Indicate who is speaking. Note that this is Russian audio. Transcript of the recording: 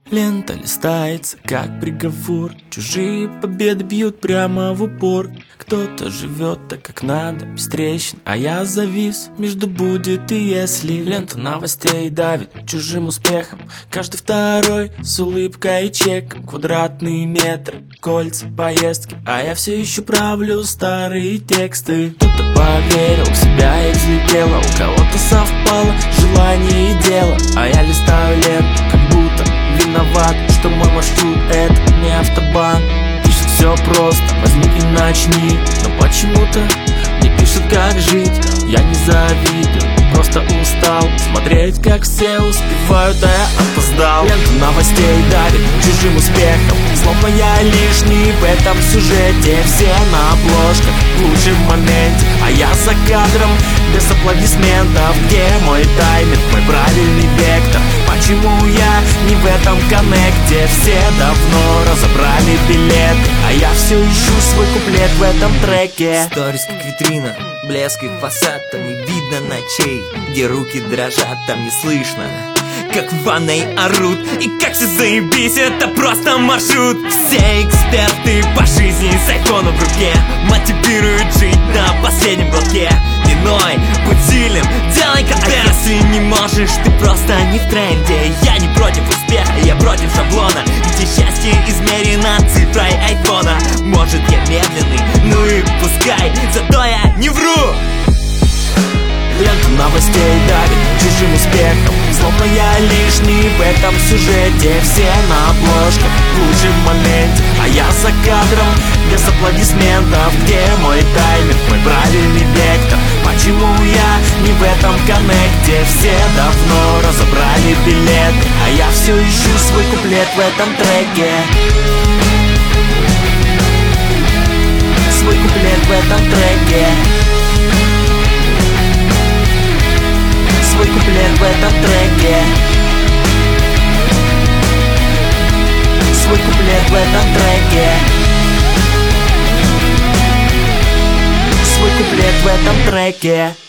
Speaker 1: Лента листается, как приговор. Чужие победы бьют прямо в упор. Кто-то живет так, как надо, без трещин, а я завис между будет и если. Лента новостей давит чужим успехом. Каждый второй с улыбкой и чеком. Квадратные метры, кольца, поездки, а я все еще правлю старые тексты. Кто-то поверил в себя и взлетело. У кого-то совпало желание и дело, а я листаю ленту, как будто виноват, что мой маршрут это не автобан. Пишет все просто, возьми и начни. Но почему-то не пишет, как жить. Я не завидую, просто устал смотреть, как все успевают, а я опоздал. Лента новостей давит чужим успехом, словно я лишний в этом сюжете. Все на обложках в лучшем моменте, а я за кадром без аплодисментов. Где мой тайминг, мой правильный вектор? Почему я не в этом коннекте? Все давно разобрали билеты, а я все ищу свой куплет в этом треке.
Speaker 2: Сторис как витрина, блеск и фасад, там не видно ночей. Где руки дрожат, там не слышно, как в ванной орут. И как все заебись, это просто маршрут. Все эксперты по жизни с айфоном в руке мотивируют жить на последнем глотке. Не ной, будь силен, делай контент. А если не можешь, ты просто не в тренде. Я не против успеха, я против шаблона, где счастье измерено цифрой айфона. Может я медленный, ну и пускай, зато я не вру.
Speaker 1: Лента новостей давит чужим успехом, словно я лишний в этом сюжете. Все на обложках в лучшем моменте, а я за кадром без аплодисментов. Где мой тайминг, мой правильный вектор? Почему я не в этом коннекте? Все давно разобрали билеты, а я все ищу свой куплет в этом треке. Свой куплет в этом треке. Свой куплет в этом треке. Свой куплет в этом треке. Свой куплет в этом треке.